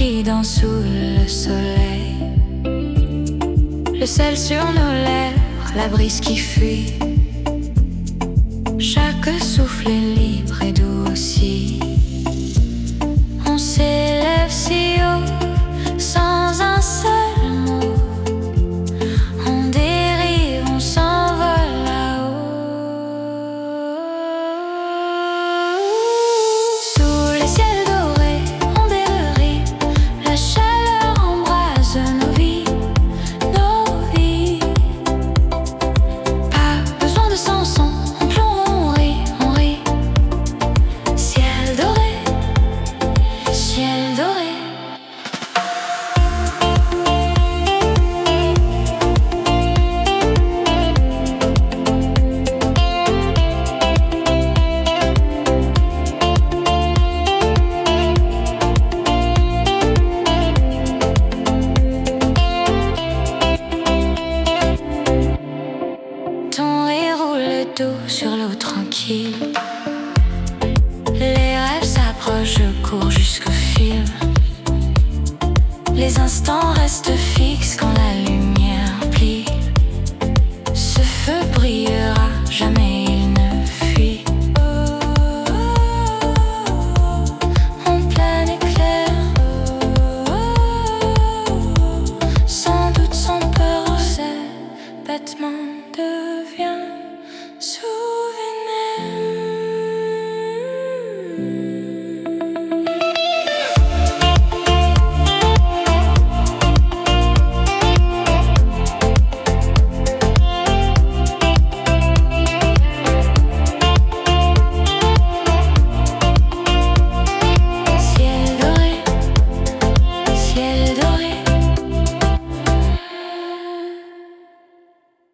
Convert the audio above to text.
qui dansent sous le soleil. Le sel sur nos lèvres, la brise qui fuit. Chaque souffle est libre et doux aussi. On s'élève si haut, sans un seul mot. On dérive, on s'envole là-haut. Sous les ciels dorés, on dérive. La chaleur embrase nos vies, nos vies. Pas besoin de chansons, on plonge, on rit, on rit. Ciel doré, ciel doré. Ton rire roule doux sur l'eau tranquille. Les rêves s'approchent, je cours jusqu'au fil. Les instants restent fixes quand la lumière plie. Ce feu brille